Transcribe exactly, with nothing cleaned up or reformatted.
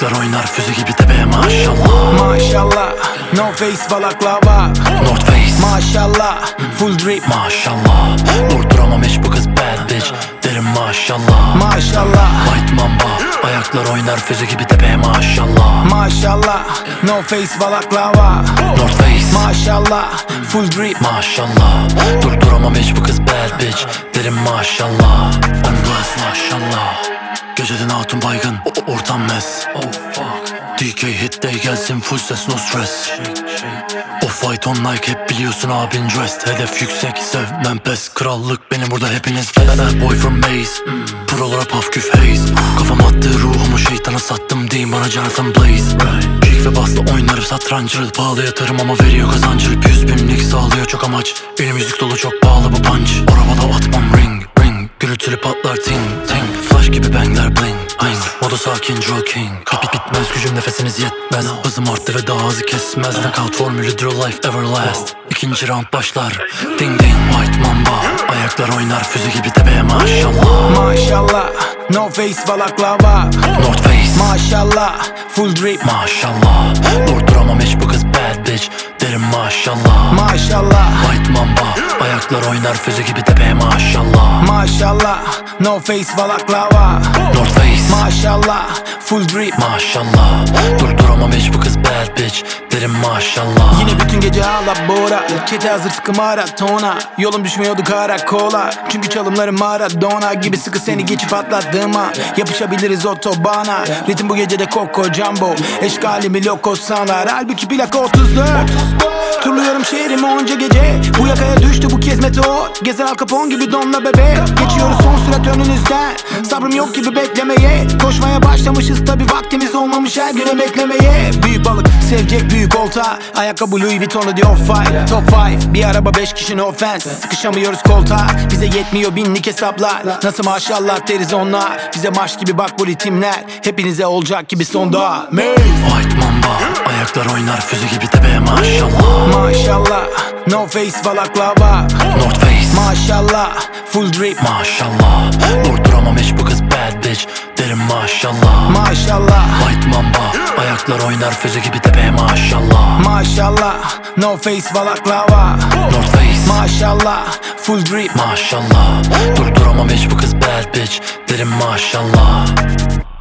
Ayaklar oynar füze gibi tepeye maşallah. Maşallah, no face balaklava. North Face Maşallah, full drip. maşallah. Durduramam hiç bu kız bad bitch, derim maşallah. Maşallah, White Mamba, ayaklar oynar füze gibi tepeye maşallah. maşallah, no face balaklava. North Face Maşallah, full drip. maşallah. Durduramam hiç bu kız bad bitch, derim maşallah. I'm blessed maşallah. Geceden hatun baygın, o- ortam mes. Oh fuck. D K hit day gelsin full ses no stress. Off white on Nike hep biliyorsun abin dressed. Hedef yüksek sevmem pes. Krallık benim burada hepiniz bad boy from Maze. Prolara paf küf haze. Kafam attı ruhumu şeytana sattım diyeyim bana Jonathan Blaze. Peak ve basla oynarım satrancı. Pahalı yatırım ama veriyor kazancı. Yüz binlik sağlıyor çok amaç. Benim müzik dolu çok pahalı bu punch. Arabada atmam ring ring. Gürültülü patlar ting ting. Flash gibi bangler bling bling. Moda sakin Joe King. Bit bit bitmez gücüm nefesiniz yetmez. Hızım arttı ve daha hızı kesmez. Knockout formülü draw life everlast. İkinci round başlar. Ding ding White Mamba. Ayaklar oynar füze gibi tepeye maşallah. Maşallah, no face balaklava. North Face Maşallah, full drip. maşallah. Durduramam hiç bu kız bad bitch, derim maşallah. Maşallah, White Mamba. Ayaklar oynar füze gibi tepeye maşallah. maşallah, no face balaklava. North Face Maşallah, full drip. maşallah. Durduramam hiç bu kız bad bitch, derim maşallah. Yine bütün gece ağla bora. Çete hazır sıkı maratona. Yolum düşmüyordu karakola. Çünkü çalımlarım Maradona gibi sıkı seni geçip atladığıma. Yapışabiliriz otobana. Ritim bu gecede Coco Jumbo. Eşkalimi loko sanar. Halbuki plaka otuz dört. Turluyorum şehrimi onca gece. Bu yakaya düştü bu kez meteor. Gezer Al Capone gibi donla bebe. Geçiyoruz son sürat önünüzden. Sabrım yok gibi beklemeye. Koşmaya başlamışız tabi vaktimiz olmamış her gün emeklemeye. Büyük balık sevecek büyük olta. Ayakkabı Louis Vuitton'u diyor five. Top five bir araba beş kişi no offense. Sıkışamıyoruz koltuğa. Bize yetmiyor binlik hesaplar. Nasıl maşallah deriz onunla. Bize maç gibi bak bu ritimler. Hepinize olacak gibi sonda. White Mamba. Ayaklar oynar füze gibi tepeye maşallah. Maşallah, no face balaklava. North Face Maşallah, full drip. maşallah. Durduramam hiç bu kız bad bitch, derim maşallah. Maşallah, White Mamba. Ayaklar oynar füze gibi tepeye maşallah. maşallah, no face balaklava. North Face Maşallah, full drip. maşallah. Durduramam hiç bu kız bad bitch, derim maşallah.